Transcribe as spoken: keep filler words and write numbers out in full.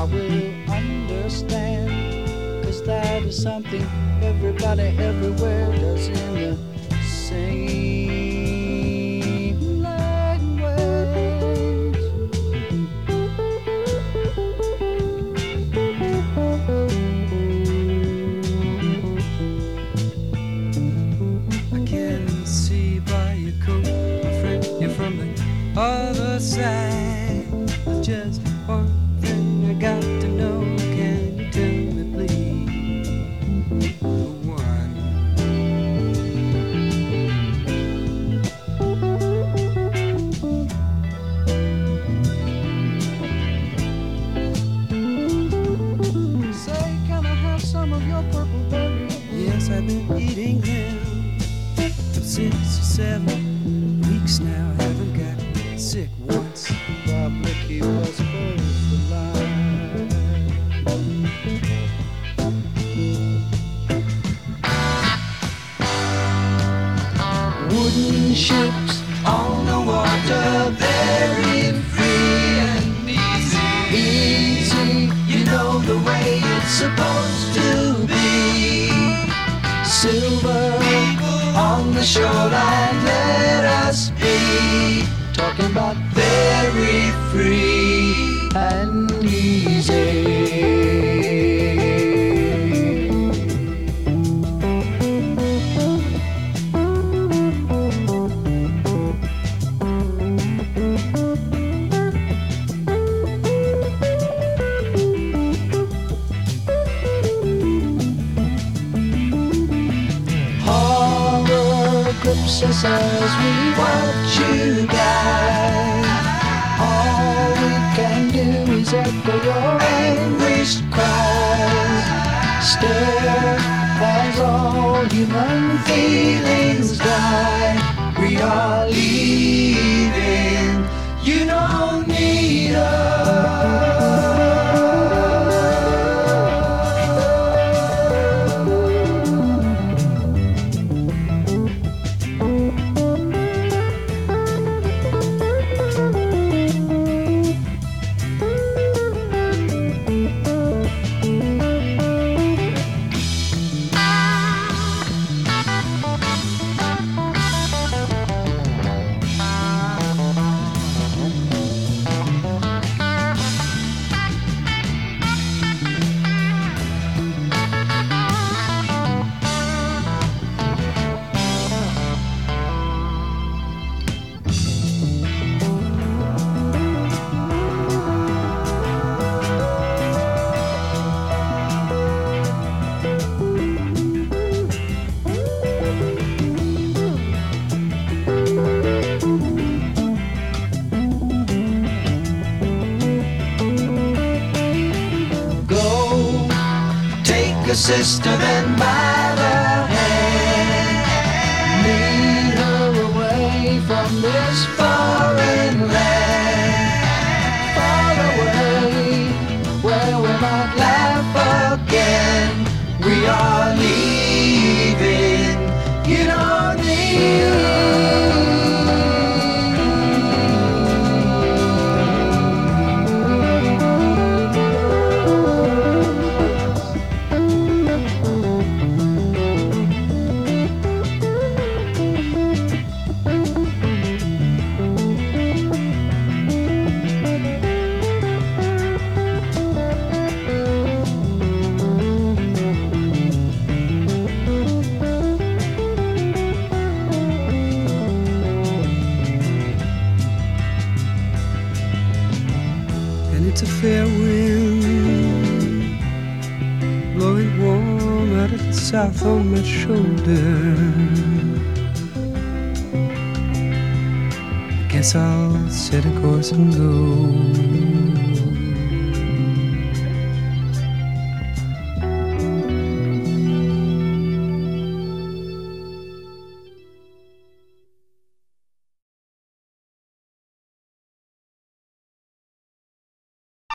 I will understand, 'cause that is something everybody everywhere does in the same language. I can see by your coat, my friend, you're from the other side. Just one thing I got to know, can you tell me please? One. Say, can I have some of your purple berries? Yes, I've been eating them for six or seven weeks now. I haven't got sick once. Probably keep us both alive. Wooden ships on the water, very free and easy. Easy, you know the way it's supposed to be. Silver on the shoreline, let us be. Talking about very free and easy. Horror grips us as we watch you die. All we can do is echo your anguished cries. Stare as all human feelings die. We are leaving, you don't need us. A sister then by the hand, lead her away from this foreign land, far away where we might laugh again. We are leaving, you don't need It's a fair wind blowing warm out of the south on my shoulder. I guess I'll set a course and go.